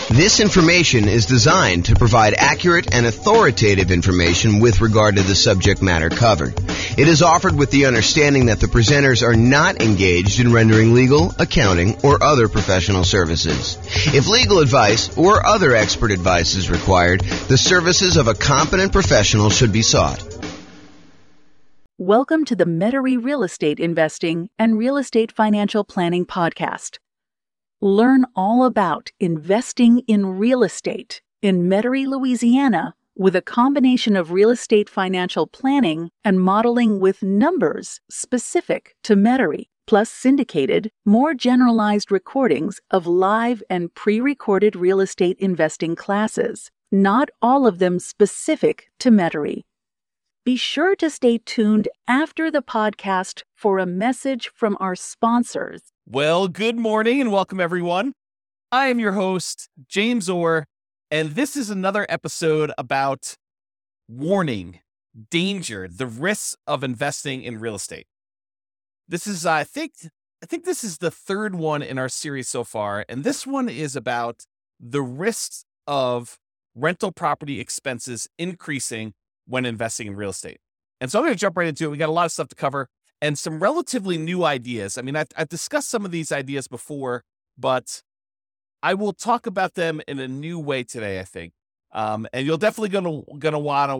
This information is designed to provide accurate and authoritative information with regard to the subject matter covered. It is offered with the understanding that the presenters are not engaged in rendering legal, accounting, or other professional services. If legal advice or other expert advice is required, the services of a competent professional should be sought. Welcome to the Metairie Real Estate Investing and Real Estate Financial Planning Podcast. Learn all about investing in real estate in Metairie, Louisiana, with a combination of real estate financial planning and modeling with numbers specific to Metairie, plus syndicated, more generalized recordings of live and pre-recorded real estate investing classes, not all of them specific to Metairie. Be sure to stay tuned after the podcast for a message from our sponsors. Well, good morning and welcome, everyone. I am your host, James Orr, and this is another episode about warning, danger, the risks of investing in real estate. This is, I think this is the third one in our series so far, and this one is about the risks of rental property expenses increasing when investing in real estate. And so I'm going to jump right into it. We got a lot of stuff to cover and some relatively new ideas. I mean, I've discussed some of these ideas before, but I will talk about them in a new way today, I think. And you'll definitely going to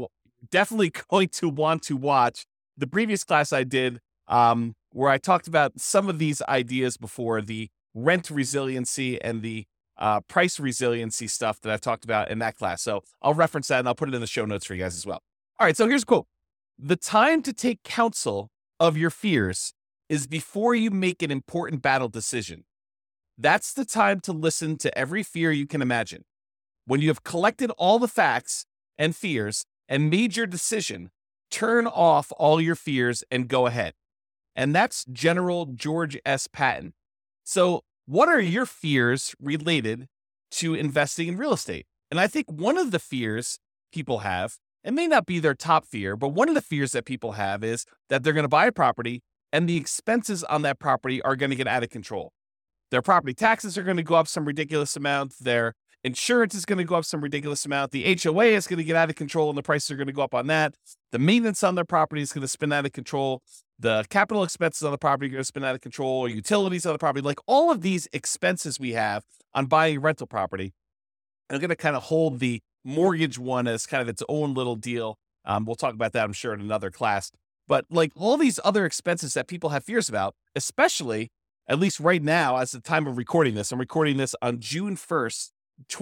want to watch the previous class I did, where I talked about some of these ideas before, the rent resiliency and the price resiliency stuff that I've talked about in that class. So I'll reference that and I'll put it in the show notes for you guys as well. All right, so here's a quote. "The time to take counsel of your fears is before you make an important battle decision. That's the time to listen to every fear you can imagine. When you have collected all the facts and fears and made your decision, turn off all your fears and go ahead." And that's General George S. Patton. So what are your fears related to investing in real estate? And I think one of the fears people have, it may not be their top fear, but one of the fears that people have is that they're going to buy a property and the expenses on that property are going to get out of control. Their property taxes are going to go up some ridiculous amount. Their insurance is going to go up some ridiculous amount. The HOA is going to get out of control and the prices are going to go up on that. The maintenance on their property is going to spin out of control. The capital expenses on the property are going to spin out of control. Utilities on the property, like all of these expenses we have on buying a rental property, are going to kind of hold the mortgage one as kind of its own little deal. We'll talk about that, I'm sure, in another class. But like all these other expenses that people have fears about, especially, at least right now, as the time of recording this, I'm recording this on June 1st,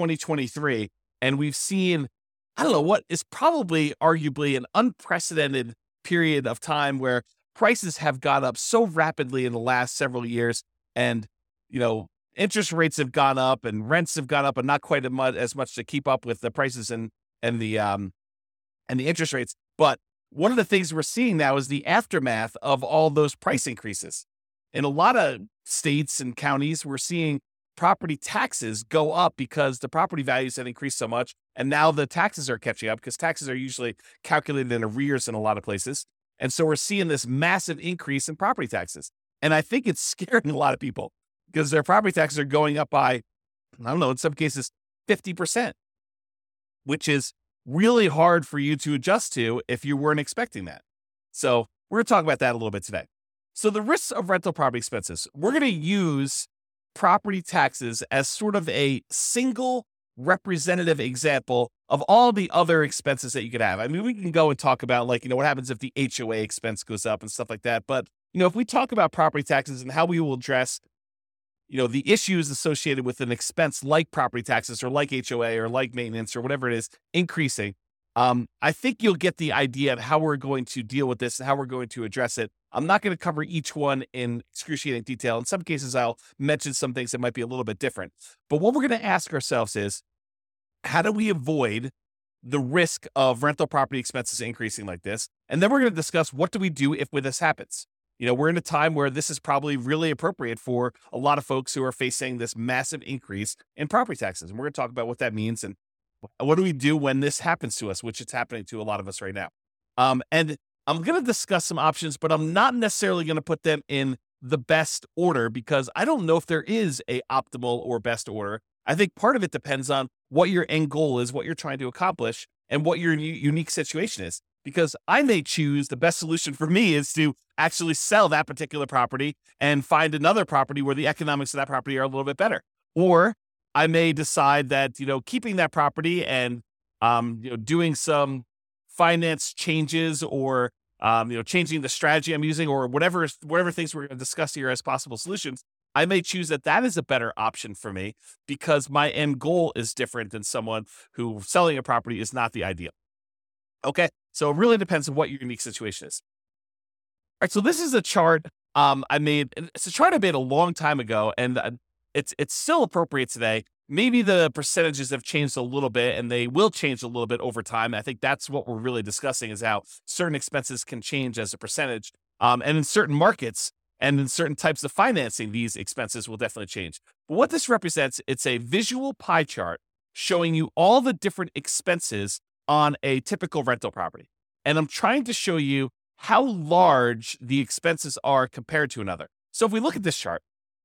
2023. And we've seen, I don't know, what is probably arguably an unprecedented period of time where prices have gone up so rapidly in the last several years. And, interest rates have gone up and rents have gone up, and not quite as much to keep up with the prices and the interest rates. But one of the things we're seeing now is the aftermath of all those price increases. In a lot of states and counties, we're seeing property taxes go up because the property values have increased so much, and now the taxes are catching up because taxes are usually calculated in arrears in a lot of places. And so we're seeing this massive increase in property taxes. And I think it's scaring a lot of people, because their property taxes are going up by, I don't know, in some cases, 50%, which is really hard for you to adjust to if you weren't expecting that. So we're going to talk about that a little bit today. So the risks of rental property expenses, we're going to use property taxes as sort of a single representative example of all the other expenses that you could have. I mean, we can go and talk about what happens if the HOA expense goes up and stuff like that. But, if we talk about property taxes and how we will address the issues associated with an expense like property taxes or like HOA or like maintenance or whatever it is increasing, I think you'll get the idea of how we're going to deal with this and how we're going to address it. I'm not going to cover each one in excruciating detail. In some cases, I'll mention some things that might be a little bit different. But what we're going to ask ourselves is, how do we avoid the risk of rental property expenses increasing like this? And then we're going to discuss, what do we do if this happens? We're in a time where this is probably really appropriate for a lot of folks who are facing this massive increase in property taxes. And we're going to talk about what that means and what do we do when this happens to us, which it's happening to a lot of us right now. And I'm going to discuss some options, but I'm not necessarily going to put them in the best order because I don't know if there is a optimal or best order. I think part of it depends on what your end goal is, what you're trying to accomplish, and what your unique situation is. Because I may choose the best solution for me is to actually sell that particular property and find another property where the economics of that property are a little bit better. Or I may decide that, keeping that property and, doing some finance changes or, changing the strategy I'm using or whatever things we're going to discuss here as possible solutions, I may choose that is a better option for me because my end goal is different than someone who selling a property is not the ideal. Okay. So it really depends on what your unique situation is. All right. So this is a chart I made. It's a chart I made a long time ago, and it's still appropriate today. Maybe the percentages have changed a little bit, and they will change a little bit over time. I think that's what we're really discussing is how certain expenses can change as a percentage. And in certain markets and in certain types of financing, these expenses will definitely change. But what this represents, it's a visual pie chart showing you all the different expenses on a typical rental property. And I'm trying to show you how large the expenses are compared to another. So if we look at this chart,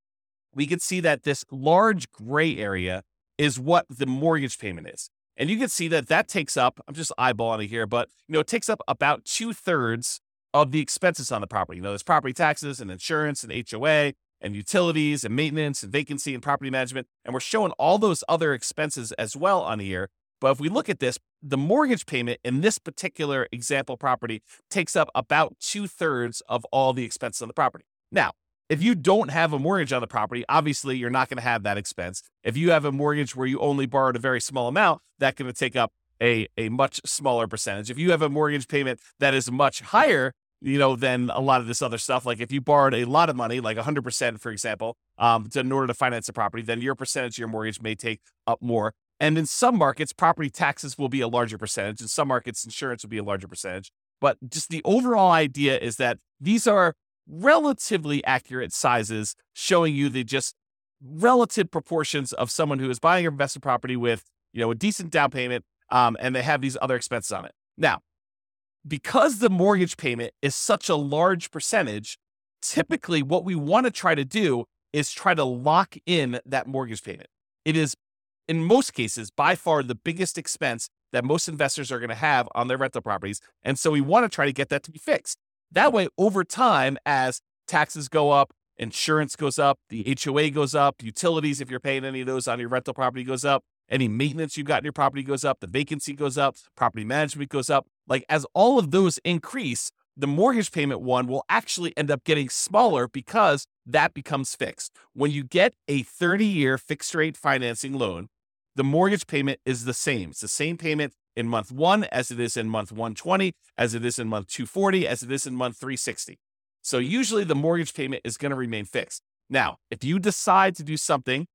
we can see that this large gray area is what the mortgage payment is. And you can see that takes up, I'm just eyeballing it here, but it takes up about 2/3 of the expenses on the property. There's property taxes and insurance and HOA and utilities and maintenance and vacancy and property management. And we're showing all those other expenses as well on here. But if we look at this, the mortgage payment in this particular example property takes up about 2/3 of all the expenses on the property. Now, if you don't have a mortgage on the property, obviously you're not going to have that expense. If you have a mortgage where you only borrowed a very small amount, that's going to take up a much smaller percentage. If you have a mortgage payment that is much higher, than a lot of this other stuff, like if you borrowed a lot of money, like 100%, for example, in order to finance a property, then your percentage of your mortgage may take up more. And in some markets, property taxes will be a larger percentage. In some markets, insurance will be a larger percentage. But just the overall idea is that these are relatively accurate sizes showing you the just relative proportions of someone who is buying an investment property with, a decent down payment, and they have these other expenses on it. Now, because the mortgage payment is such a large percentage, typically what we want to try to do is try to lock in that mortgage payment. It is, in most cases, by far the biggest expense that most investors are going to have on their rental properties. And so we want to try to get that to be fixed. That way, over time, as taxes go up, insurance goes up, the HOA goes up, utilities, if you're paying any of those on your rental property, goes up, any maintenance you've got in your property goes up, the vacancy goes up, property management goes up. Like as all of those increase, the mortgage payment one will actually end up getting smaller because that becomes fixed. When you get a 30-year fixed rate financing loan, the mortgage payment is the same. It's the same payment in month 1 as it is in month 120, as it is in month 240, as it is in month 360. So usually the mortgage payment is going to remain fixed. Now, if you decide to do something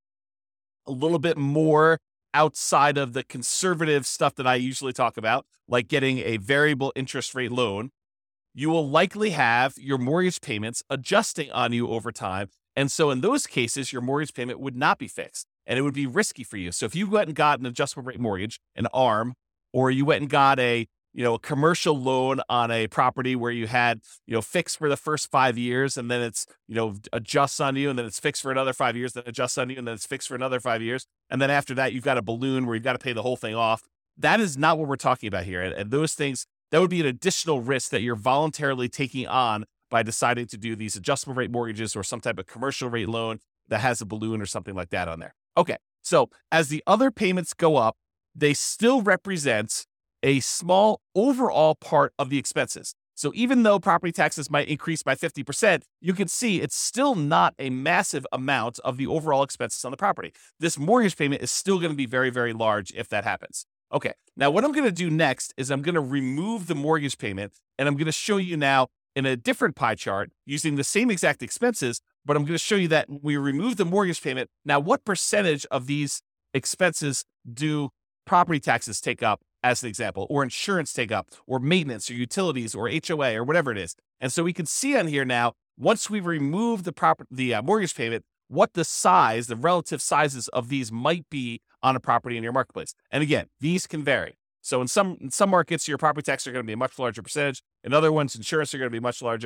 a little bit more outside of the conservative stuff that I usually talk about, like getting a variable interest rate loan, you will likely have your mortgage payments adjusting on you over time. And so in those cases, your mortgage payment would not be fixed and it would be risky for you. So if you went and got an adjustable rate mortgage, an ARM, or you went and got a commercial loan on a property where you had, fixed for the first 5 years and then it's, adjusts on you and then it's fixed for another 5 years, then adjusts on you and then it's fixed for another 5 years. And then after that, you've got a balloon where you've got to pay the whole thing off. That is not what we're talking about here. And those things, that would be an additional risk that you're voluntarily taking on by deciding to do these adjustable rate mortgages or some type of commercial rate loan that has a balloon or something like that on there. Okay. So as the other payments go up, they still represent a small overall part of the expenses. So even though property taxes might increase by 50%, you can see it's still not a massive amount of the overall expenses on the property. This mortgage payment is still going to be very, very large if that happens. Okay, now what I'm going to do next is I'm going to remove the mortgage payment, and I'm going to show you now in a different pie chart using the same exact expenses, but I'm going to show you that we remove the mortgage payment. Now, what percentage of these expenses do property taxes take up, as an example, or insurance take up, or maintenance, or utilities, or HOA, or whatever it is? And so we can see on here now, once we remove the mortgage payment, what the relative sizes of these might be on a property in your marketplace. And again, these can vary. So in some markets, your property taxes are going to be a much larger percentage. In other ones, insurance are going to be much larger.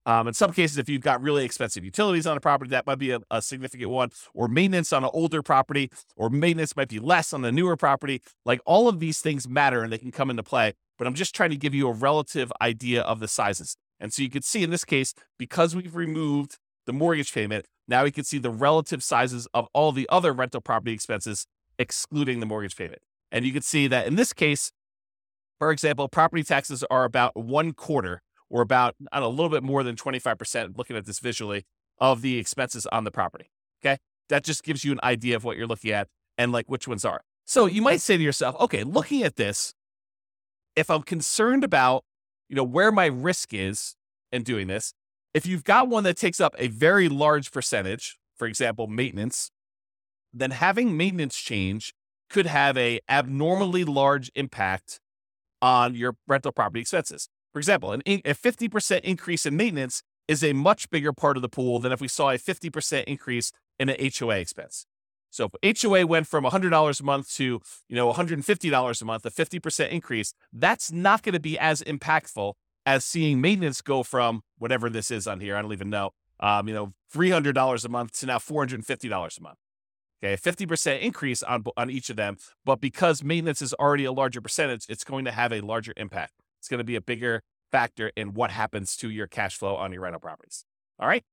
In some cases, if you've got really expensive utilities on a property, that might be a significant one, or maintenance on an older property, or maintenance might be less on a newer property. Like all of these things matter and they can come into play, but I'm just trying to give you a relative idea of the sizes. And so you can see in this case, because we've removed the mortgage payment, now we can see the relative sizes of all the other rental property expenses, excluding the mortgage payment. And you can see that in this case, for example, property taxes are about 1/4 or about, I don't know, a little bit more than 25%, looking at this visually, of the expenses on the property. Okay. That just gives you an idea of what you're looking at and like which ones are. So you might say to yourself, okay, looking at this, if I'm concerned about, where my risk is in doing this, if you've got one that takes up a very large percentage, for example, maintenance, then having maintenance change could have a abnormally large impact on your rental property expenses. For example, a 50% increase in maintenance is a much bigger part of the pool than if we saw a 50% increase in an HOA expense. So if HOA went from $100 a month to, $150 a month, a 50% increase, that's not going to be as impactful as seeing maintenance go from whatever this is on here. I don't even know, $300 a month to now $450 a month. Okay, a 50% increase on each of them, but because maintenance is already a larger percentage, it's going to have a larger impact. It's going to be a bigger factor in what happens to your cash flow on your rental properties. All right.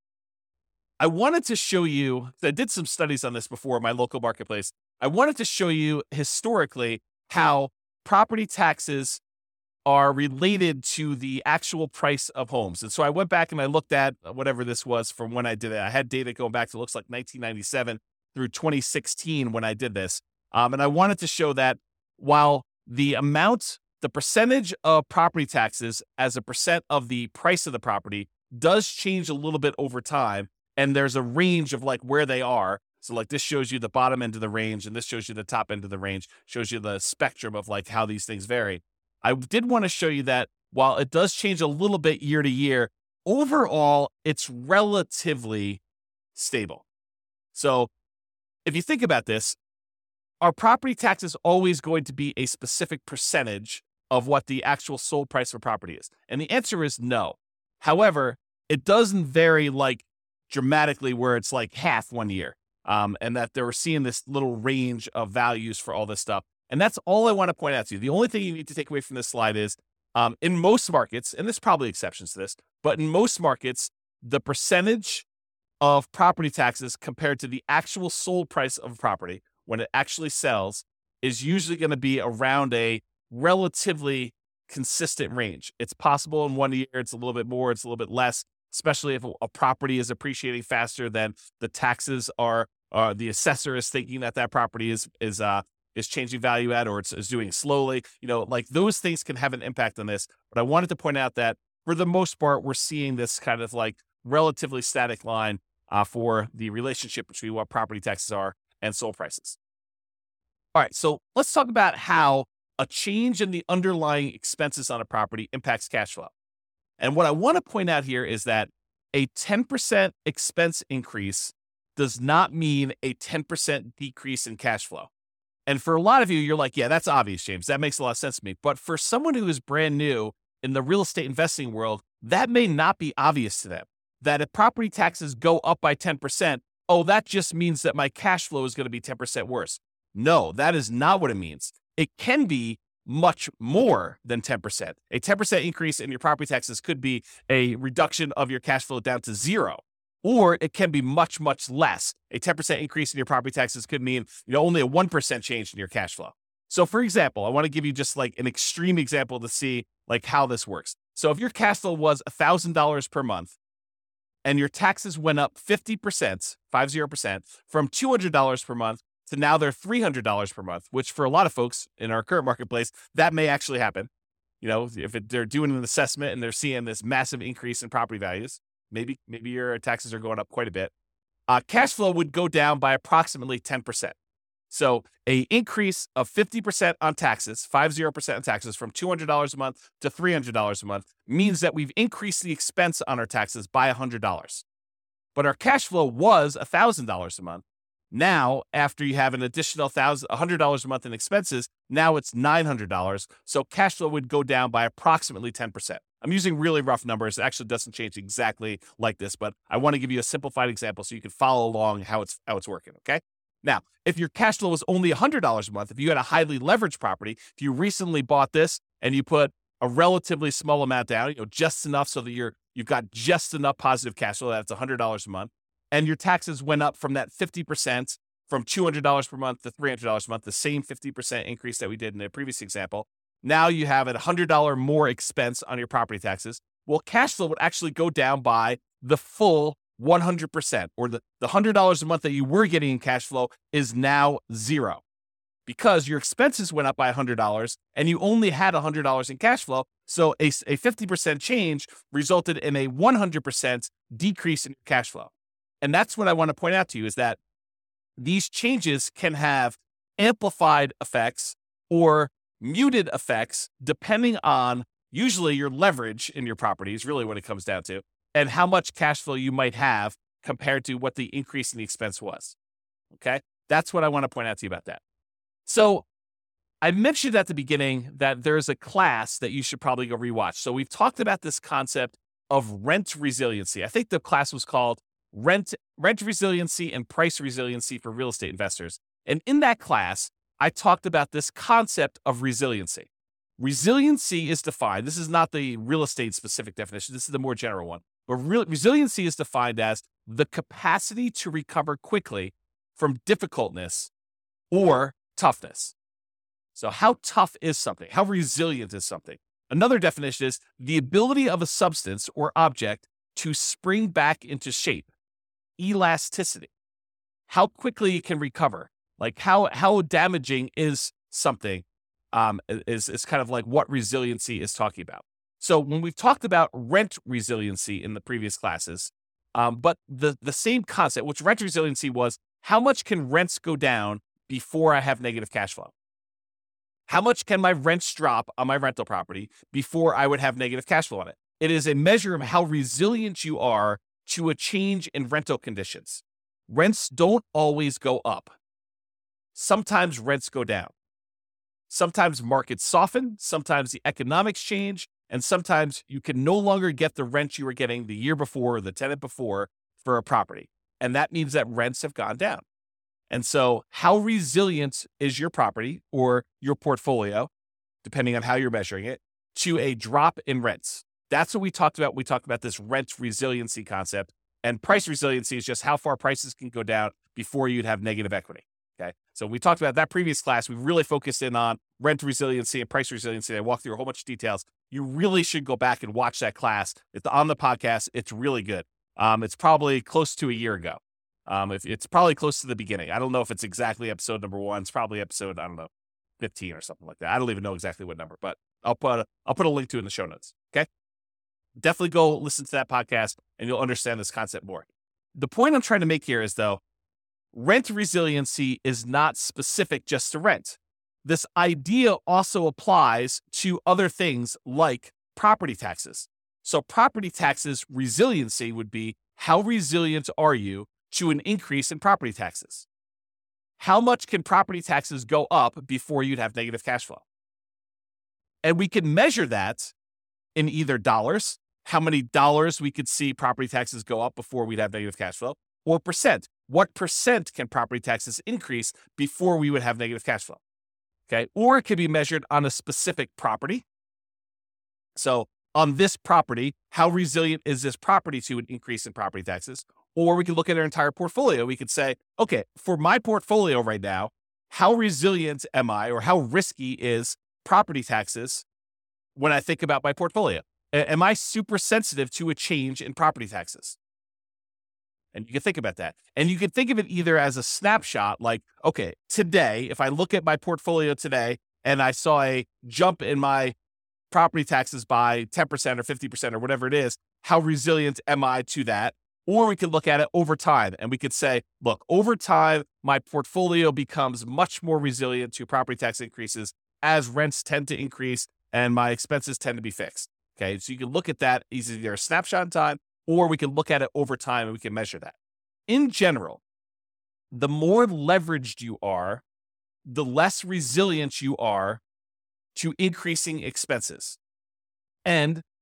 I wanted to show you, I did some studies on this before, my local marketplace. I wanted to show you historically how property taxes are related to the actual price of homes. And so I went back and I looked at whatever this was from when I did it. I had data going back to, looks like 1997 through 2016 when I did this. And I wanted to show that while the percentage of property taxes as a percent of the price of the property does change a little bit over time, and there's a range of like where they are. So like this shows you the bottom end of the range, and this shows you the top end of the range, shows you the spectrum of like how these things vary. I did want to show you that while it does change a little bit year to year, overall, it's relatively stable. So if you think about this, are property taxes always going to be a specific percentage of what the actual sold price of a property is? And the answer is no. However, it doesn't vary like dramatically where it's like half one year, and that they were seeing this little range of values for all this stuff. And that's all I want to point out to you. The only thing you need to take away from this slide is in most markets, and there's probably exceptions to this, but in most markets, the percentage of property taxes compared to the actual sold price of a property when it actually sells is usually going to be around a relatively consistent range. It's possible in 1 year, it's a little bit more, it's a little bit less, especially if a property is appreciating faster than the taxes are, the assessor is thinking that property is changing value at, or is doing it slowly. Like those things can have an impact on this. But I wanted to point out that for the most part, we're seeing this kind of like relatively static line for the relationship between what property taxes are and sold prices. All right, so let's talk about how a change in the underlying expenses on a property impacts cash flow. And what I want to point out here is that a 10% expense increase does not mean a 10% decrease in cash flow. And for a lot of you, you're like, yeah, that's obvious, James. That makes a lot of sense to me. But for someone who is brand new in the real estate investing world, that may not be obvious to them. That if property taxes go up by 10%, that just means that my cash flow is going to be 10% worse. No, that is not what it means. It can be much more than 10%. A 10% increase in your property taxes could be a reduction of your cash flow down to zero, or it can be much, much less. A 10% increase in your property taxes could mean only a 1% change in your cash flow. So for example, I want to give you just like an extreme example to see like how this works. So if your cash flow was $1,000 per month and your taxes went up 50%, 50%, from $200 per month to now they're $300 per month, which for a lot of folks in our current marketplace, that may actually happen. If they're doing an assessment and they're seeing this massive increase in property values, maybe your taxes are going up quite a bit. Cash flow would go down by approximately 10%. So a increase of 50% on taxes, 50% on taxes from $200 a month to $300 a month means that we've increased the expense on our taxes by $100. But our cash flow was $1,000 a month. Now, after you have an additional $100 a month in expenses, now it's $900. So cash flow would go down by approximately 10%. I'm using really rough numbers. It actually doesn't change exactly like this, but I want to give you a simplified example so you can follow along how it's working, okay? Now, if your cash flow was only $100 a month, if you had a highly leveraged property, if you recently bought this and you put a relatively small amount down, just enough so that you've got just enough positive cash flow, that's $100 a month, and your taxes went up from that 50%, from $200 per month to $300 a month, the same 50% increase that we did in the previous example. Now you have a $100 more expense on your property taxes. Well, cash flow would actually go down by the full 100%, or the $100 a month that you were getting in cash flow is now zero, because your expenses went up by $100 and you only had $100 in cash flow. So a 50% change resulted in a 100% decrease in cash flow. And that's what I want to point out to you, is that these changes can have amplified effects or muted effects depending on usually your leverage in your property is really what it comes down to, and how much cash flow you might have compared to what the increase in the expense was. Okay? That's what I want to point out to you about that. So I mentioned at the beginning that there's a class that you should probably go rewatch. So we've talked about this concept of rent resiliency. I think the class was called Rent Resiliency and Price Resiliency for Real Estate Investors. And in that class, I talked about this concept of resiliency. Resiliency is defined, this is not the real estate specific definition, this is the more general one. But resiliency is defined as the capacity to recover quickly from difficultness or toughness. So how tough is something? How resilient is something? Another definition is the ability of a substance or object to spring back into shape. Elasticity. How quickly it can recover. Like how damaging is something is kind of like what resiliency is talking about. So when we've talked about rent resiliency in the previous classes, but the same concept, which rent resiliency was, how much can rents go down before I have negative cash flow? How much can my rents drop on my rental property before I would have negative cash flow on it? It is a measure of how resilient you are to a change in rental conditions. Rents don't always go up. Sometimes rents go down. Sometimes markets soften, sometimes the economics change, and sometimes you can no longer get the rent you were getting the year before or the tenant before for a property. And that means that rents have gone down. And so how resilient is your property or your portfolio, depending on how you're measuring it, to a drop in rents? That's what we talked about. We talked about this rent resiliency concept, and price resiliency is just how far prices can go down before you'd have negative equity. Okay. So we talked about that previous class. We really focused in on rent resiliency and price resiliency. I walked through a whole bunch of details. You really should go back and watch that class. It's on the podcast. It's really good. It's probably close to a year ago. It's probably close to the beginning. I don't know if it's exactly episode number 1. It's probably episode, 15 or something like that. I don't even know exactly what number, but I'll put a link to it in the show notes. Okay. Definitely go listen to that podcast and you'll understand this concept more. The point I'm trying to make here is, though, rent resiliency is not specific just to rent. This idea also applies to other things like property taxes. So property taxes resiliency would be, how resilient are you to an increase in property taxes? How much can property taxes go up before you'd have negative cash flow? And we can measure that in either dollars, how many dollars we could see property taxes go up before we'd have negative cash flow, or percent. What percent can property taxes increase before we would have negative cash flow? Okay. Or it could be measured on a specific property. So on this property, how resilient is this property to an increase in property taxes? Or we could look at our entire portfolio. We could say, okay, for my portfolio right now, how resilient am I, or how risky is property taxes when I think about my portfolio? Am I super sensitive to a change in property taxes? And you can think about that. And you can think of it either as a snapshot, like, okay, today, if I look at my portfolio today and I saw a jump in my property taxes by 10% or 50% or whatever it is, how resilient am I to that? Or we could look at it over time and we could say, look, over time, my portfolio becomes much more resilient to property tax increases as rents tend to increase and my expenses tend to be fixed. Okay, so you can look at that as either a snapshot in time, or we can look at it over time and we can measure that. In general, the more leveraged you are, the less resilient you are to increasing expenses. And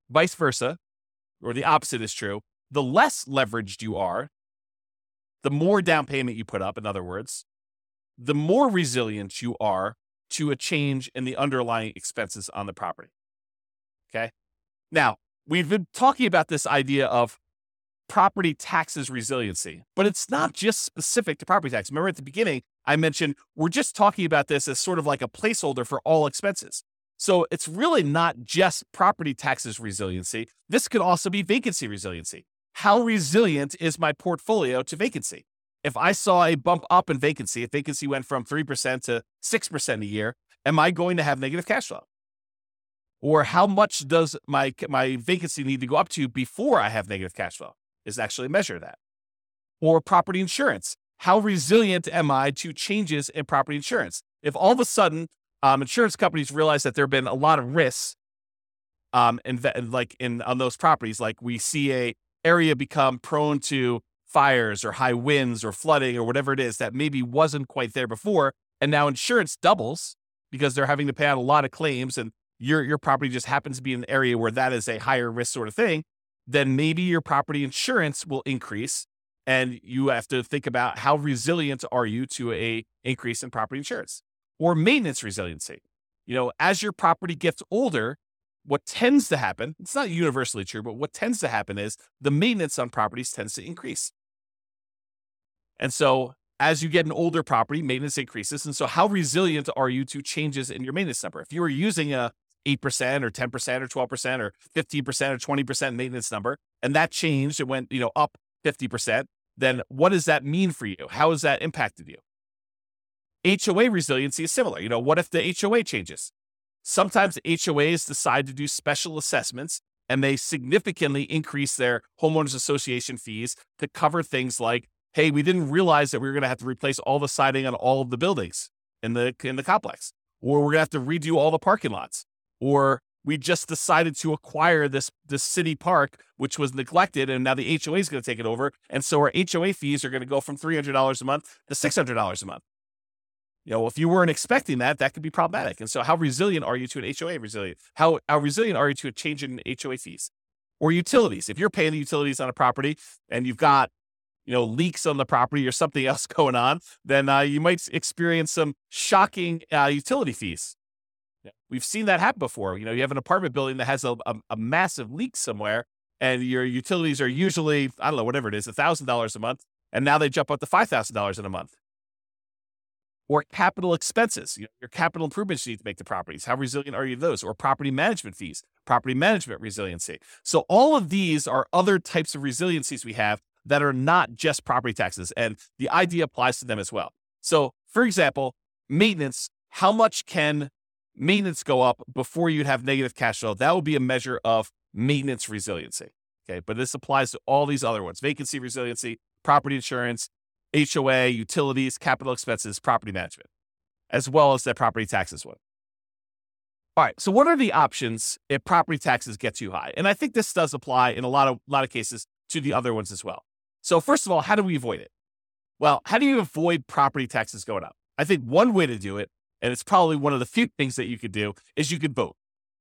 Vice versa, or the opposite is true. The less leveraged you are, the more down payment you put up, in other words, the more resilient you are to a change in the underlying expenses on the property. Okay? Now, we've been talking about this idea of property taxes resiliency, but it's not just specific to property tax. Remember at the beginning, I mentioned we're just talking about this as sort of like a placeholder for all expenses. So it's really not just property taxes resiliency. This could also be vacancy resiliency. How resilient is my portfolio to vacancy? If I saw a bump up in vacancy, if vacancy went from 3% to 6% a year, am I going to have negative cash flow? Or how much does my vacancy need to go up to before I have negative cash flow? Is actually measure that. Or property insurance. How resilient am I to changes in property insurance? If all of a sudden insurance companies realize that there have been a lot of risks on those properties, like we see a area become prone to fires or high winds or flooding or whatever it is that maybe wasn't quite there before, and now insurance doubles because they're having to pay out a lot of claims, and your property just happens to be in an area where that is a higher risk sort of thing, then maybe your property insurance will increase, and you have to think about how resilient are you to a increase in property insurance. Or maintenance resiliency. As your property gets older, what tends to happen, it's not universally true, but what tends to happen is the maintenance on properties tends to increase. And so as you get an older property, maintenance increases. And so how resilient are you to changes in your maintenance number? If you were using a 8% or 10% or 12% or 15% or 20% maintenance number, and that changed, it went, up 50%, then what does that mean for you? How has that impacted you? HOA resiliency is similar. What if the HOA changes? Sometimes HOAs decide to do special assessments, and they significantly increase their homeowners association fees to cover things like, hey, we didn't realize that we were going to have to replace all the siding on all of the buildings in the complex, or we're going to have to redo all the parking lots, or we just decided to acquire this city park, which was neglected, and now the HOA is going to take it over, and so our HOA fees are going to go from $300 a month to $600 a month. If you weren't expecting that, that could be problematic. And so how resilient are you to an HOA resilient? How resilient are you to a change in HOA fees? Or utilities. If you're paying the utilities on a property and you've got, leaks on the property or something else going on, then you might experience some shocking utility fees. We've seen that happen before. You have an apartment building that has a massive leak somewhere, and your utilities are usually, I don't know, whatever it is, $1,000 a month, and now they jump up to $5,000 in a month. Or capital expenses, your capital improvements you need to make to properties. How resilient are you to those? Or property management fees, property management resiliency. So all of these are other types of resiliencies we have that are not just property taxes, and the idea applies to them as well. So, for example, maintenance, how much can maintenance go up before you'd have negative cash flow? That would be a measure of maintenance resiliency. Okay, but this applies to all these other ones: vacancy resiliency, property insurance, HOA, utilities, capital expenses, property management, as well as that property taxes one. All right, so what are the options if property taxes get too high? And I think this does apply in a lot of cases to the other ones as well. So first of all, how do we avoid it? Well, how do you avoid property taxes going up? I think one way to do it, and it's probably one of the few things that you could do, is you could vote.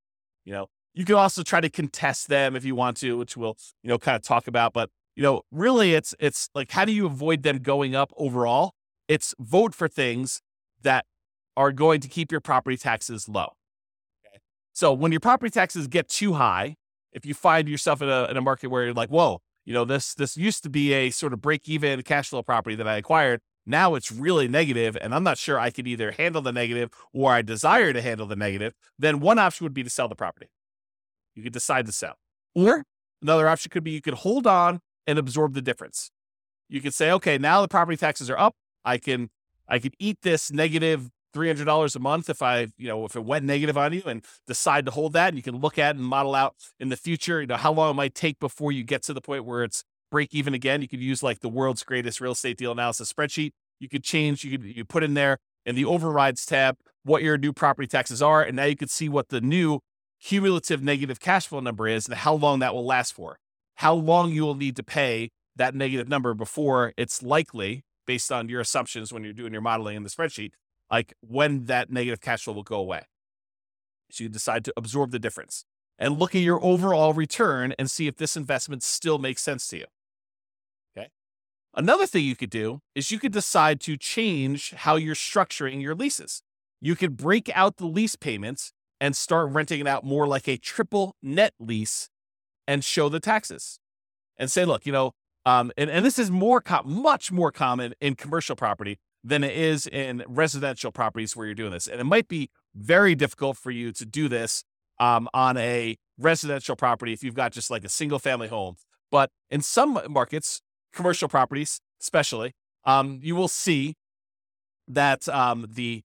You can also try to contest them if you want to, which we'll, kind of talk about, but really it's like, how do you avoid them going up overall? It's vote for things that are going to keep your property taxes low. Okay. So when your property taxes get too high, if you find yourself in a market where you're like, whoa, this used to be a sort of break-even cash flow property that I acquired. Now it's really negative, and I'm not sure I could either handle the negative or I desire to handle the negative, then one option would be to sell the property. You could decide to sell. Or another option could be you could hold on and absorb the difference. You could say, okay, now the property taxes are up. I can eat this negative $300 a month if if it went negative on you, and decide to hold that. And you can look at and model out in the future, how long it might take before you get to the point where it's break even again. You could use like the world's greatest real estate deal analysis spreadsheet. You could change, you put in there in the overrides tab what your new property taxes are. And now you could see what the new cumulative negative cash flow number is and how long that will last for. How long you will need to pay that negative number before it's likely, based on your assumptions when you're doing your modeling in the spreadsheet, like when that negative cash flow will go away. So you decide to absorb the difference. and look at your overall return and see if this investment still makes sense to you. Okay. Another thing you could do is you could decide to change how you're structuring your leases. You could break out the lease payments and start renting it out more like a triple net lease and show the taxes and say, look, and this is much more common in commercial property than it is in residential properties where you're doing this. And it might be very difficult for you to do this on a residential property if you've got just like a single family home. But in some markets, commercial properties especially, you will see that the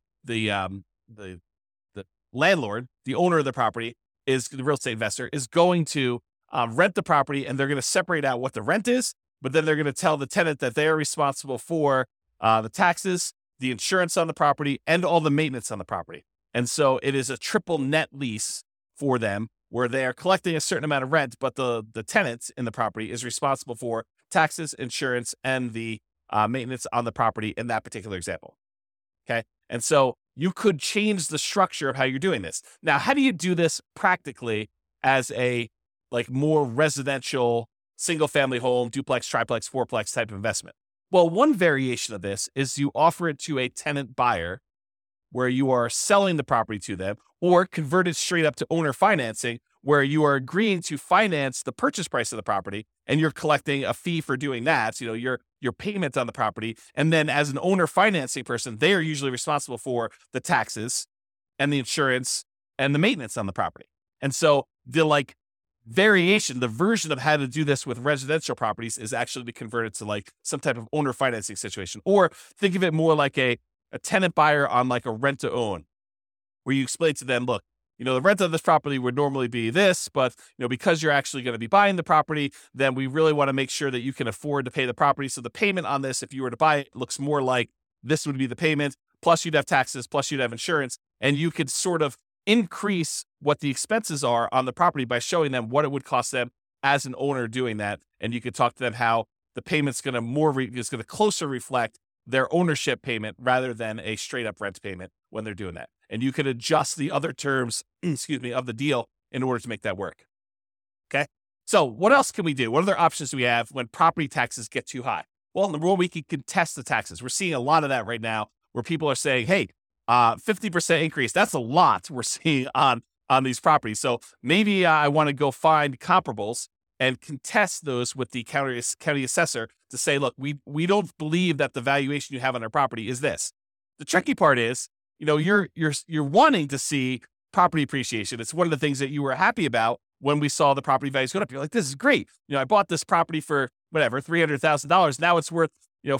landlord, the owner of the property, the real estate investor, is going to rent the property, and they're going to separate out what the rent is, but then they're going to tell the tenant that they are responsible for the taxes, the insurance on the property, and all the maintenance on the property. And so it is a triple net lease for them where they are collecting a certain amount of rent, but the tenant in the property is responsible for taxes, insurance, and the maintenance on the property in that particular example. Okay. And so you could change the structure of how you're doing this. Now, how do you do this practically as a more residential single family home, duplex, triplex, fourplex type of investment? Well, one variation of this is you offer it to a tenant buyer where you are selling the property to them, or convert it straight up to owner financing where you are agreeing to finance the purchase price of the property and you're collecting a fee for doing that, your payment on the property. And then as an owner financing person, they are usually responsible for the taxes and the insurance and the maintenance on the property. And so the variation, the version of how to do this with residential properties is actually to convert it to some type of owner financing situation. Or think of it more like a tenant buyer on a rent to own, where you explain to them, look, the rent of this property would normally be this, but because you're actually going to be buying the property, then we really want to make sure that you can afford to pay the property. So the payment on this, if you were to buy it, looks more like this would be the payment, plus you'd have taxes, plus you'd have insurance, and you could sort of increase what the expenses are on the property by showing them what it would cost them as an owner doing that. And you could talk to them how the payment's going to closer reflect their ownership payment rather than a straight up rent payment when they're doing that. And you could adjust the other terms, of the deal in order to make that work. Okay. So what else can we do? What other options do we have when property taxes get too high? Well, number one, we can contest the taxes. We're seeing a lot of that right now where people are saying, hey, 50% increase, that's a lot we're seeing on these properties. So maybe I want to go find comparables and contest those with the county assessor to say, look, we don't believe that the valuation you have on our property is this. The tricky part is, you're wanting to see property appreciation. It's one of the things that you were happy about when we saw the property values go up. You're like, this is great. I bought this property for whatever, $300,000. Now it's worth,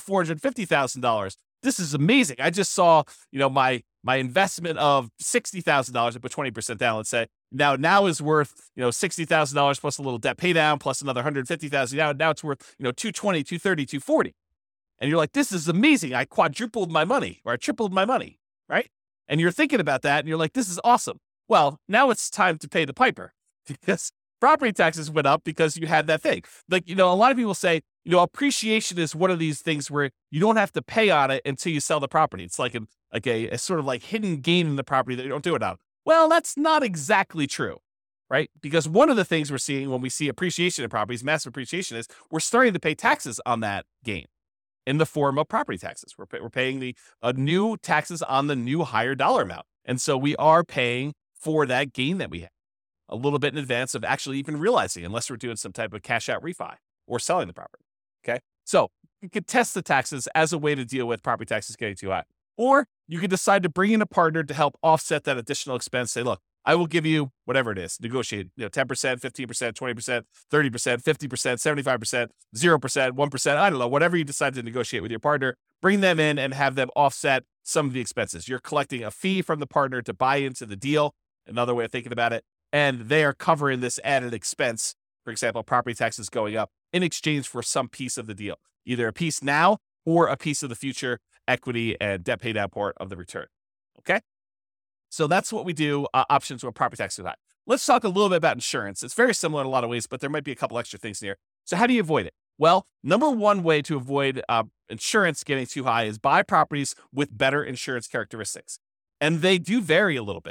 $450,000. This is amazing. I just saw, my investment of $60,000, I put 20% down, let's say, now is worth, $60,000 plus a little debt pay down, plus another $150,000. Now it's worth, $220, $230, $240. And you're like, this is amazing. I quadrupled my money, or I tripled my money, right? And you're thinking about that and you're like, this is awesome. Well, now it's time to pay the piper because property taxes went up because you had that thing. A lot of people say, appreciation is one of these things where you don't have to pay on it until you sell the property. It's like a sort of hidden gain in the property that you don't do it on. Well, that's not exactly true, right? Because one of the things we're seeing when we see appreciation in properties, massive appreciation, is we're starting to pay taxes on that gain in the form of property taxes. We're paying the new taxes on the new higher dollar amount. And so we are paying for that gain that we have a little bit in advance of actually even realizing, unless we're doing some type of cash out refi or selling the property. Okay. So you could test the taxes as a way to deal with property taxes getting too high. Or you could decide to bring in a partner to help offset that additional expense. Say, look, I will give you whatever it is, negotiate, 10%, 15%, 20%, 30%, 50%, 75%, 0%, 1%. I don't know, whatever you decide to negotiate with your partner, bring them in and have them offset some of the expenses. You're collecting a fee from the partner to buy into the deal. Another way of thinking about it. And they are covering this added expense. For example, property taxes going up in exchange for some piece of the deal, either a piece now or a piece of the future equity and debt pay down part of the return. Okay. So that's what we do, options when property taxes are high. Let's talk a little bit about insurance. It's very similar in a lot of ways, but there might be a couple extra things in here. So how do you avoid it? Well, number one way to avoid insurance getting too high is buy properties with better insurance characteristics. And they do vary a little bit.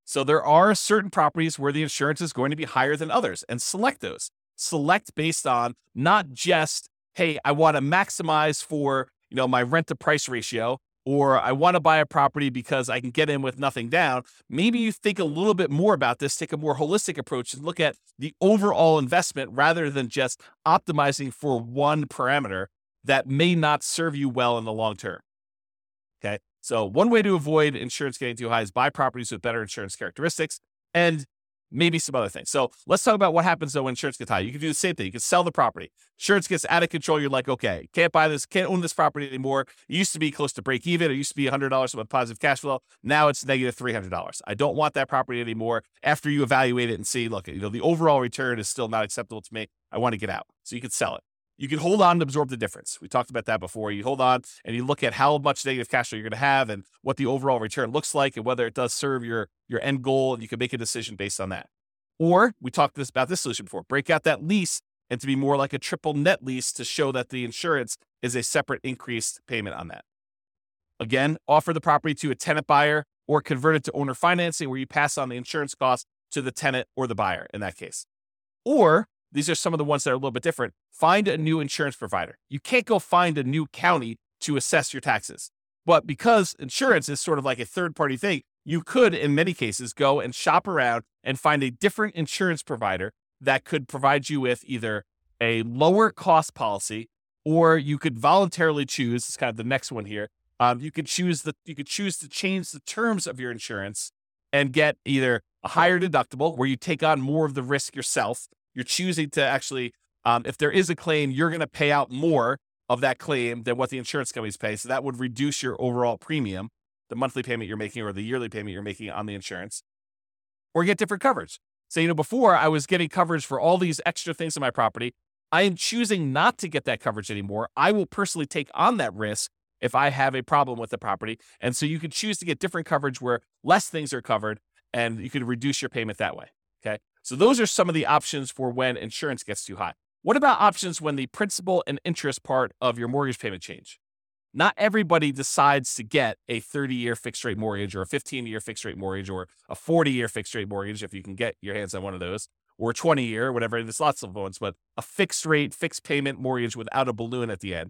So there are certain properties where the insurance is going to be higher than others, and select those. Select based on not just, hey, I want to maximize for, my rent to price ratio, or I want to buy a property because I can get in with nothing down. Maybe you think a little bit more about this, take a more holistic approach and look at the overall investment rather than just optimizing for one parameter that may not serve you well in the long term. Okay. So one way to avoid insurance getting too high is buy properties with better insurance characteristics and maybe some other things. So let's talk about what happens though when insurance gets high. You can do the same thing. You can sell the property. Insurance gets out of control. You're like, okay, can't buy this, can't own this property anymore. It used to be close to break even. It used to be $100 with positive cash flow. Now it's negative $300. I don't want that property anymore. After you evaluate it and see, look, the overall return is still not acceptable to me. I want to get out. So you can sell it. You can hold on and absorb the difference. We talked about that before. You hold on and you look at how much negative cash flow you're going to have and what the overall return looks like and whether it does serve your end goal, and you can make a decision based on that. Or we talked about this solution before, break out that lease and to be more like a triple net lease to show that the insurance is a separate increased payment on that. Again, offer the property to a tenant buyer or convert it to owner financing where you pass on the insurance cost to the tenant or the buyer in that case. Or these are some of the ones that are a little bit different. Find a new insurance provider. You can't go find a new county to assess your taxes. But because insurance is sort of like a third-party thing, you could, in many cases, go and shop around and find a different insurance provider that could provide you with either a lower cost policy, or you could voluntarily choose, it's kind of the next one here, you could choose to change the terms of your insurance and get either a higher deductible where you take on more of the risk yourself. You're choosing to actually, if there is a claim, you're going to pay out more of that claim than what the insurance companies pay. So that would reduce your overall premium, the monthly payment you're making or the yearly payment you're making on the insurance, or get different coverage. So, before I was getting coverage for all these extra things in my property. I am choosing not to get that coverage anymore. I will personally take on that risk if I have a problem with the property. And so you can choose to get different coverage where less things are covered and you can reduce your payment that way. Okay. So those are some of the options for when insurance gets too high. What about options when the principal and interest part of your mortgage payment change? Not everybody decides to get a 30-year fixed rate mortgage or a 15-year fixed rate mortgage or a 40-year fixed rate mortgage, if you can get your hands on one of those, or a 20-year, whatever. There's lots of ones, but a fixed rate, fixed payment mortgage without a balloon at the end.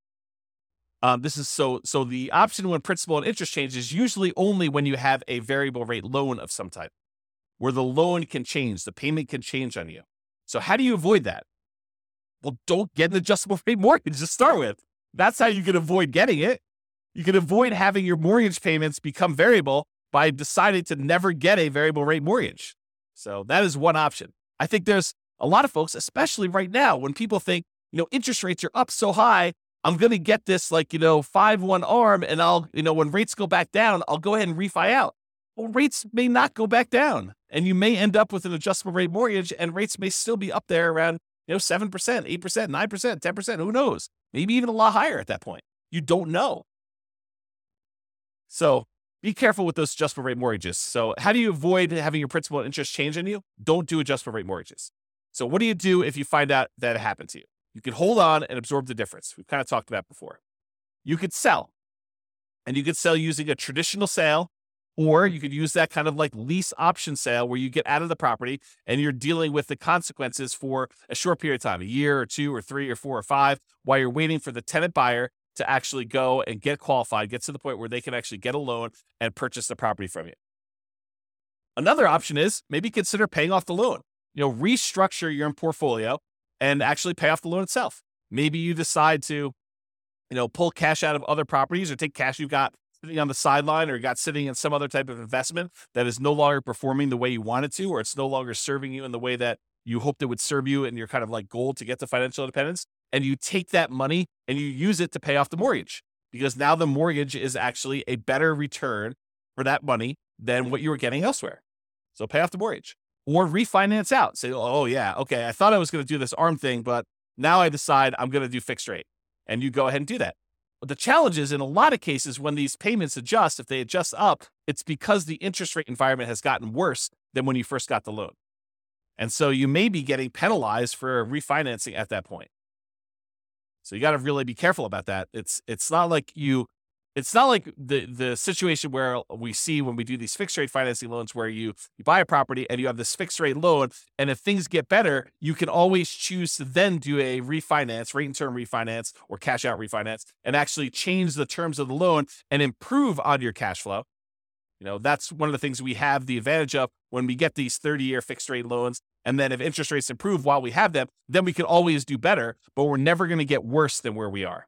This is so the option when principal and interest change is usually only when you have a variable rate loan of some type, where the loan can change, the payment can change on you. So how do you avoid that? Well, don't get an adjustable rate mortgage to start with. That's how you can avoid getting it. You can avoid having your mortgage payments become variable by deciding to never get a variable rate mortgage. So that is one option. I think there's a lot of folks, especially right now, when people think, interest rates are up so high, I'm going to get this 5-1 ARM and I'll, when rates go back down, I'll go ahead and refi out. Well, rates may not go back down and you may end up with an adjustable rate mortgage and rates may still be up there around 7%, 8%, 9%, 10%, who knows? Maybe even a lot higher at that point. You don't know. So be careful with those adjustable rate mortgages. So how do you avoid having your principal and interest change on you? Don't do adjustable rate mortgages. So what do you do if you find out that it happened to you? You can hold on and absorb the difference. We've kind of talked about before. You could sell. And you could sell using a traditional sale, or you could use that kind of like lease option sale where you get out of the property and you're dealing with the consequences for a short period of time, a year or 2 or 3 or 4 or 5, while you're waiting for the tenant buyer to actually go and get qualified, get to the point where they can actually get a loan and purchase the property from you. Another option is maybe consider paying off the loan. Restructure your portfolio and actually pay off the loan itself. Maybe you decide to, pull cash out of other properties or take cash you've got sitting on the sideline or got sitting in some other type of investment that is no longer performing the way you want it to, or it's no longer serving you in the way that you hoped it would serve you in your kind of like goal to get to financial independence. And you take that money and you use it to pay off the mortgage, because now the mortgage is actually a better return for that money than what you were getting elsewhere. So pay off the mortgage or refinance out. Say, oh yeah, okay, I thought I was going to do this ARM thing, but now I decide I'm going to do fixed rate. And you go ahead and do that. But the challenge is in a lot of cases when these payments adjust, if they adjust up, it's because the interest rate environment has gotten worse than when you first got the loan. And so you may be getting penalized for refinancing at that point. So you got to really be careful about that. It's not like you it's not like the situation where we see when we do these fixed rate financing loans where you buy a property and you have this fixed rate loan, and if things get better, you can always choose to then do a refinance, rate and term refinance or cash out refinance, and actually change the terms of the loan and improve on your cash flow. That's one of the things we have the advantage of when we get these 30-year fixed rate loans. And then if interest rates improve while we have them, then we can always do better, but we're never going to get worse than where we are.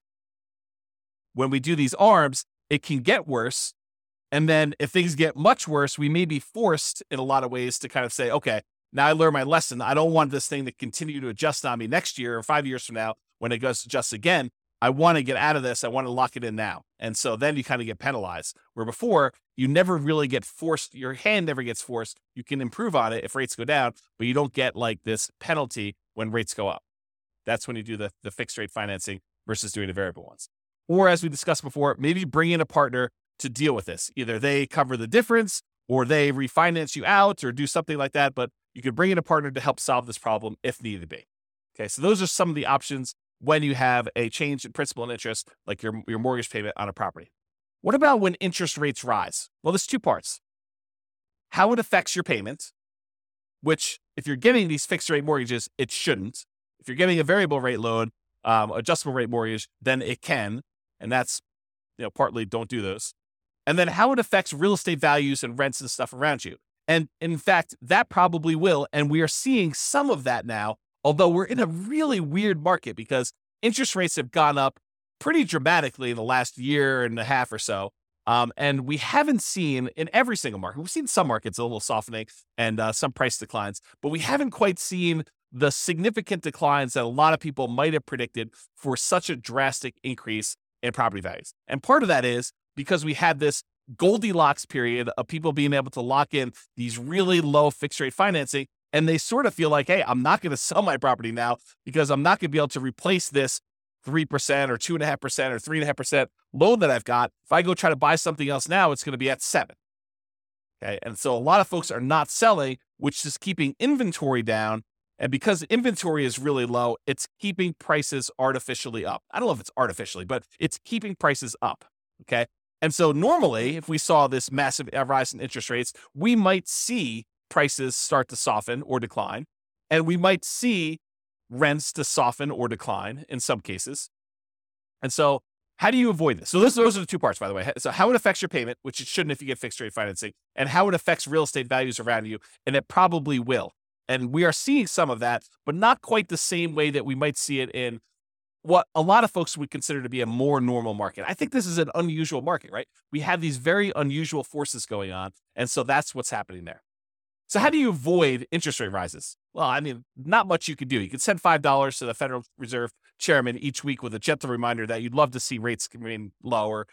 When we do these ARMs, it can get worse. And then if things get much worse, we may be forced in a lot of ways to kind of say, okay, now I learned my lesson. I don't want this thing to continue to adjust on me next year or 5 years from now when it goes to adjust again. I want to get out of this. I want to lock it in now. And so then you kind of get penalized, where before you never really get forced. Your hand never gets forced. You can improve on it if rates go down, but you don't get like this penalty when rates go up. That's when you do the fixed rate financing versus doing the variable ones. Or as we discussed before, maybe bring in a partner to deal with this. Either they cover the difference or they refinance you out or do something like that. But you could bring in a partner to help solve this problem if needed be. Okay, so those are some of the options when you have a change in principal and interest, like your mortgage payment on a property. What about when interest rates rise? Well, there's two parts. How it affects your payment, which if you're getting these fixed rate mortgages, it shouldn't. If you're getting a variable rate loan, adjustable rate mortgage, then it can. And that's, partly don't do those. And then how it affects real estate values and rents and stuff around you. And in fact, that probably will. And we are seeing some of that now, although we're in a really weird market because interest rates have gone up pretty dramatically in the last year and a half or so. And we haven't seen in every single market, we've seen some markets a little softening and some price declines, but we haven't quite seen the significant declines that a lot of people might have predicted for such a drastic increase in property values. And part of that is because we had this Goldilocks period of people being able to lock in these really low fixed rate financing. And they sort of feel like, hey, I'm not going to sell my property now because I'm not going to be able to replace this 3% or 2.5% or 3.5% loan that I've got. If I go try to buy something else now, it's going to be at 7%. Okay. And so a lot of folks are not selling, which is keeping inventory down. And because inventory is really low, it's keeping prices artificially up. I don't know if it's artificially, but it's keeping prices up. Okay. And so normally, if we saw this massive rise in interest rates, we might see prices start to soften or decline, and we might see rents to soften or decline in some cases. And so how do you avoid this? So those are the two parts, by the way. So how it affects your payment, which it shouldn't if you get fixed rate financing, and how it affects real estate values around you, and it probably will. And we are seeing some of that, but not quite the same way that we might see it in what a lot of folks would consider to be a more normal market. I think this is an unusual market, right? We have these very unusual forces going on, and so that's what's happening there. So how do you avoid interest rate rises? Well, I mean, not much you could do. You could send $5 to the Federal Reserve chairman each week with a gentle reminder that you'd love to see rates remain lower,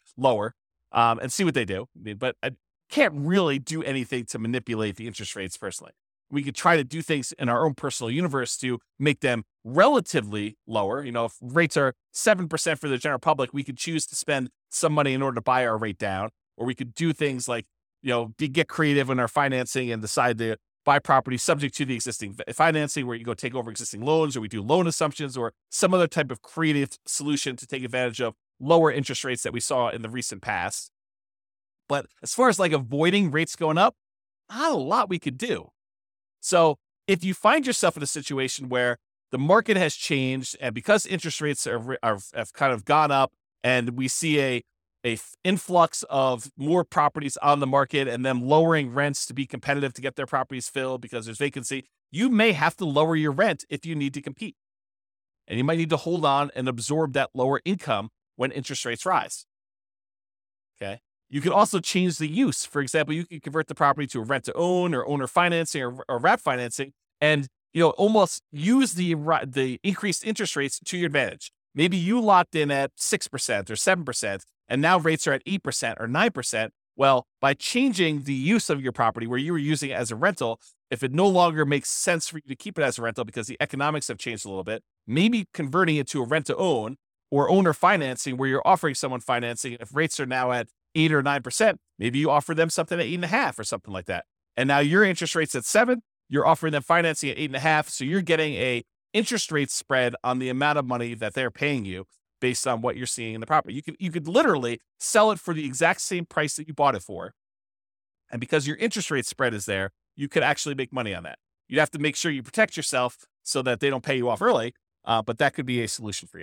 and see what they do. But I can't really do anything to manipulate the interest rates personally. We could try to do things in our own personal universe to make them relatively lower. If rates are 7% for the general public, we could choose to spend some money in order to buy our rate down, or we could do things like, get creative in our financing and decide to buy property subject to the existing financing, where you go take over existing loans, or we do loan assumptions, or some other type of creative solution to take advantage of lower interest rates that we saw in the recent past. But as far as like avoiding rates going up, not a lot we could do. So if you find yourself in a situation where the market has changed, and because interest rates have kind of gone up, and we see a influx of more properties on the market and them lowering rents to be competitive to get their properties filled because there's vacancy, you may have to lower your rent if you need to compete. And you might need to hold on and absorb that lower income when interest rates rise. Okay. You could also change the use. For example, you could convert the property to a rent to own or owner financing or wrap financing, and almost use the increased interest rates to your advantage. Maybe you locked in at 6% or 7%, and now rates are at 8% or 9%. Well, by changing the use of your property where you were using it as a rental, if it no longer makes sense for you to keep it as a rental because the economics have changed a little bit, maybe converting it to a rent to own or owner financing where you're offering someone financing. If rates are now at 8 or 9%, maybe you offer them something at 8.5 or something like that. And now your interest rate's at 7, you're offering them financing at 8.5. So you're getting a interest rate spread on the amount of money that they're paying you. based on what you're seeing in the property. You could literally sell it for the exact same price that you bought it for. And because your interest rate spread is there, you could actually make money on that. You'd have to make sure you protect yourself so that they don't pay you off early, but that could be a solution for you.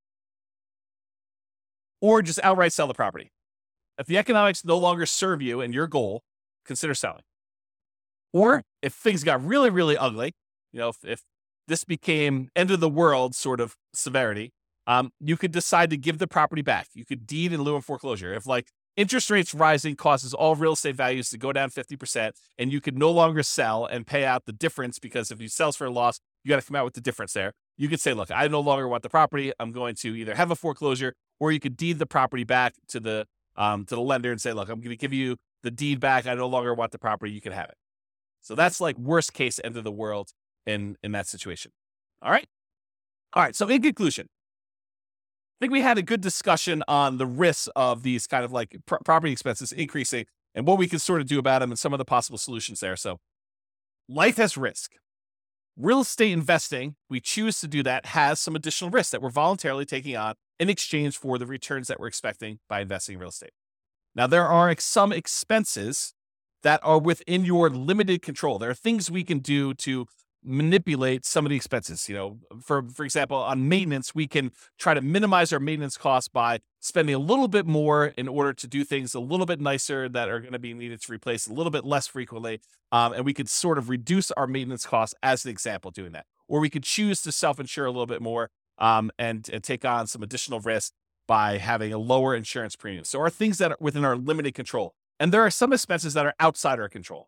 Or just outright sell the property. If the economics no longer serve you and your goal, consider selling. Or if things got really, really ugly, if this became end of the world sort of severity, you could decide to give the property back. You could deed in lieu of foreclosure. If interest rates rising causes all real estate values to go down 50%, and you could no longer sell and pay out the difference, because if you sell for a loss, you got to come out with the difference there. You could say, look, I no longer want the property. I'm going to either have a foreclosure, or you could deed the property back to the lender and say, look, I'm going to give you the deed back. I no longer want the property. You can have it. So that's worst case end of the world in that situation. All right. So in conclusion, I think we had a good discussion on the risks of these kind of property expenses increasing and what we can sort of do about them and some of the possible solutions there. So life has risk. Real estate investing, we choose to do that, has some additional risks that we're voluntarily taking on in exchange for the returns that we're expecting by investing in real estate. Now, there are some expenses that are within your limited control. There are things we can do to manipulate some of the expenses. For example, on maintenance, we can try to minimize our maintenance costs by spending a little bit more in order to do things a little bit nicer that are going to be needed to replace a little bit less frequently. And we could sort of reduce our maintenance costs as an example doing that. Or we could choose to self-insure a little bit more and take on some additional risk by having a lower insurance premium. So are things that are within our limited control. And there are some expenses that are outside our control.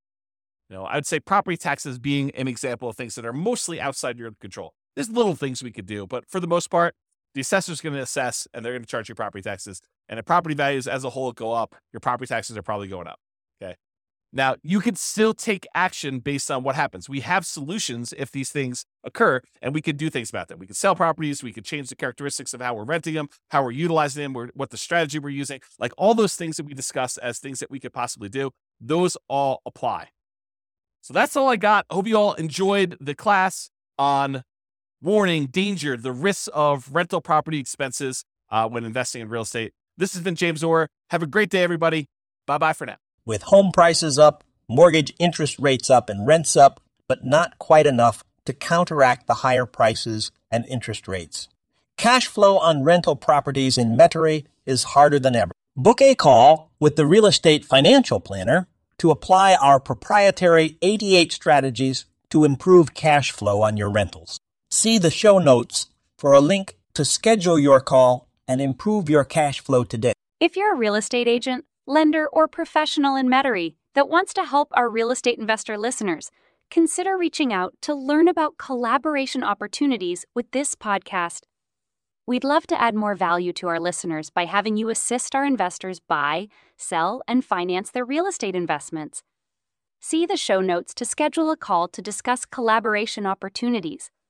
I would say property taxes being an example of things that are mostly outside your control. There's little things we could do, but for the most part, the assessor's going to assess and they're going to charge you property taxes. And if property values as a whole go up, your property taxes are probably going up. Okay. Now, you can still take action based on what happens. We have solutions if these things occur, and we could do things about them. We could sell properties. We could change the characteristics of how we're renting them, how we're utilizing them, what the strategy we're using. All those things that we discussed as things that we could possibly do, those all apply. So that's all I got. I hope you all enjoyed the class on warning, danger, the risks of rental property expenses when investing in real estate. This has been James Orr. Have a great day, everybody. Bye-bye for now. With home prices up, mortgage interest rates up, and rents up, but not quite enough to counteract the higher prices and interest rates. Cash flow on rental properties in Metairie is harder than ever. Book a call with the Real Estate Financial Planner to apply our proprietary 88 strategies to improve cash flow on your rentals. See the show notes for a link to schedule your call and improve your cash flow today. If you're a real estate agent, lender, or professional in Metairie that wants to help our real estate investor listeners, consider reaching out to learn about collaboration opportunities with this podcast. We'd love to add more value to our listeners by having you assist our investors buy, sell, and finance their real estate investments. See the show notes to schedule a call to discuss collaboration opportunities.